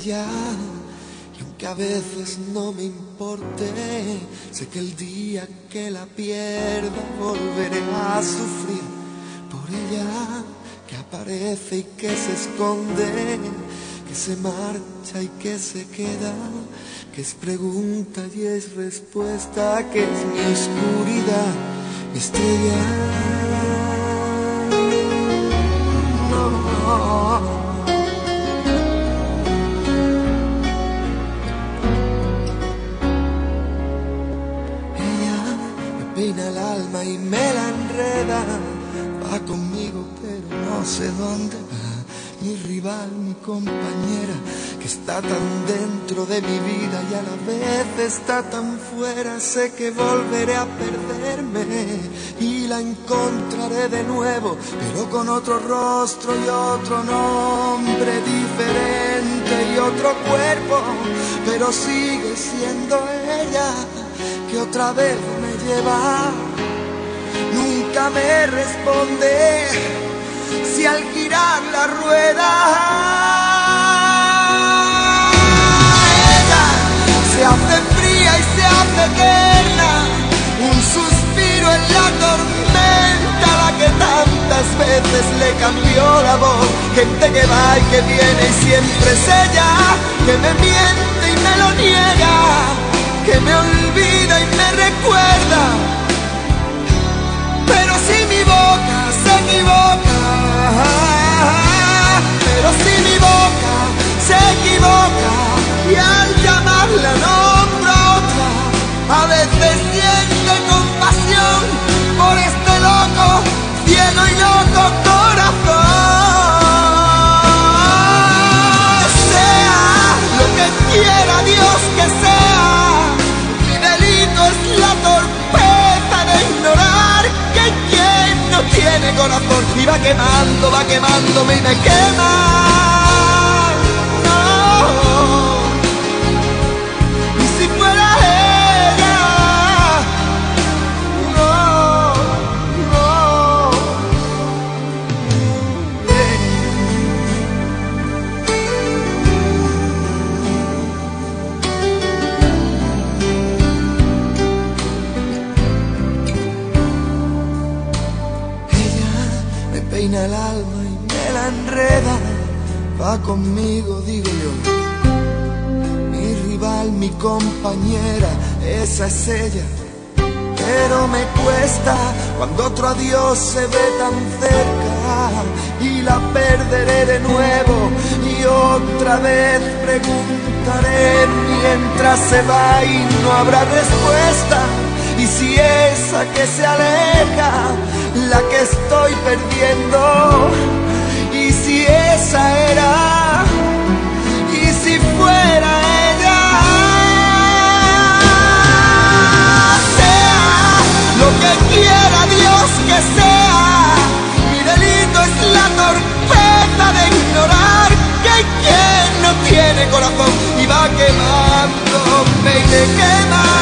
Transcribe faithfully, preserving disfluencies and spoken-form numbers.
ella. Y aunque a veces no me importe, sé que el día que la pierda volveré a sufrir por ella, que aparece y que se esconde, que se marcha y que se queda, que es pregunta y es respuesta, que es mi oscuridad, mi estrella. No, no. Peina el alma y me la enreda, va conmigo pero no sé dónde va. Mi rival, mi compañera, que está tan dentro de mi vida y a la vez está tan fuera. Sé que volveré a perderme y la encontraré de nuevo, pero con otro rostro y otro nombre diferente y otro cuerpo, pero sigue siendo ella que otra vez me lleva. Nunca me responde si al girar la rueda ella se hace fría y se hace eterna, un suspiro en la tormenta, la que tantas veces le cambió la voz. Gente que va y que viene y siempre es ella, que me miente y me lo niega, que me olvida y me recuerda. Pero si mi boca se equivoca, pero si mi boca se equivoca y al llamarla nombro a otra, a veces siente compasión por este loco, ciego y loco corazón. Sea lo que quiera Dios que sea, es la torpeza de ignorar que quien no tiene corazón y va quemando, va quemándome y me quema. No. Y si fuera ella, no, no. Eh. Peina el alma y me la enreda, va conmigo, digo yo. Mi rival, mi compañera, esa es ella. Pero me cuesta cuando otro adiós se ve tan cerca y la perderé de nuevo y otra vez preguntaré mientras se va y no habrá respuesta. Y si esa que se aleja, la que estoy perdiendo, y si esa era, y si fuera ella, sea lo que quiera Dios que sea, mi delito es la torpeza de ignorar que hay quien no tiene corazón y va quemándome y me quema.